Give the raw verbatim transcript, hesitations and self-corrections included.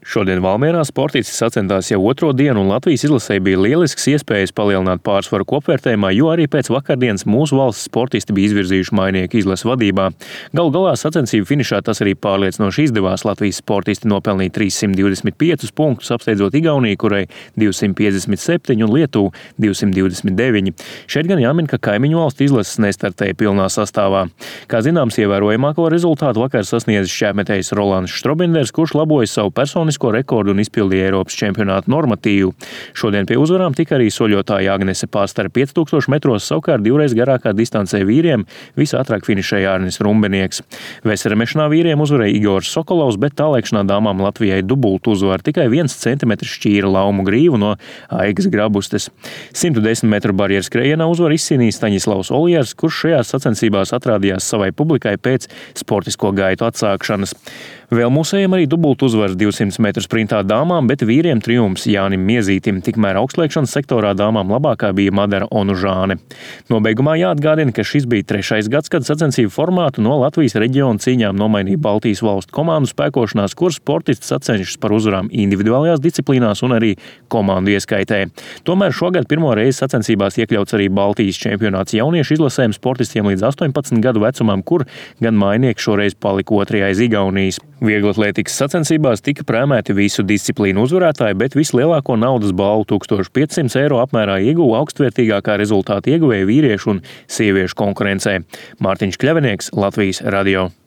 Šodien Valmierā sportisti sacentās jau otro dienu, un Latvijas izlasei bija lielisks iespējas palielināt pārsvaru kopvērtējumā, jo arī pēc vakardienas mūsu valsts sportisti bija izvirzījuši mainieku izlases vadībā. Galu galā sacensību finišā tas arī pārliecinoši izdevās. Latvijas sportisti nopelnīja trīssimt divdesmit piecus punktus, apsteidzot Igauniju, kurai divsimt piecdesmit septiņi un Lietuvu divsimt divdesmit deviņi. Šeit gan jāmin, ka kaimiņu valstu izlases nestartēja pilnā sastāvā. Kā zināms, ievērojamāko rezultātu vakar sasniedzis šķēpmetējs Rolands Štrobinders, kurš laboja savu personisko rekordu un izpildīja Eiropas čempionāta normatīvu. Šodien pie uzvarām tika arī soļotāja Agnese Pārstare pieci tūkstoši metros, savukārt divreiz garākā distancē vīriem visātrāk finišēja Arnis Rumbenieks. Veseremešanā vīriem uzvarēja Igors Sokolovs, bet tālēkšanā dāmām Latvijai dubultu uzvaru, tikai viens centimetrs šķīra Laumu Grīvu no Aigas Grabustes. simt desmit metru barjeras skrējienā uzvaru izcīnīja Staņislavs Oljers, kurš šajās sacensībās atrādījās savai publikai pēc sportisko gaitu atsākšanas. Vēl mūsējiem arī dubultu uzvaras divsimt metru sprintā dāmām, bet vīriem triumfs Jānim Miezītim. Tikmēr augstliekšanas sektorā dāmām labākā bija Madara Onužāne. Nobeigumā jāatgādina, ka šis bija trešais gads, kad sacensību formātu no Latvijas reģiona cīņām nomainīja Baltijas valstu komandu spēkošanās, kur sportisti sacenšas par uzvarām individuālajās disciplīnās un arī komandu ieskaitē. Tomēr šogad pirmo reizi sacensībās iekļauts arī Baltijas čempionāts jauniešu izlasēm sportistiem līdz astoņpadsmit gadu vecumam, kur gan mainieki šoreiz palika otrajā aiz Igaunijas. Vieglatlētikas sacensībās tika prēmēti visu disciplīnu uzvarētāji, bet vislielāko naudas balvu tūkstoš piecsimt eiro apmērā ieguva augstvērtīgākā rezultāta ieguvēja vīriešu un sieviešu konkurencē. Mārtiņš Kļavinieks, Latvijas radio.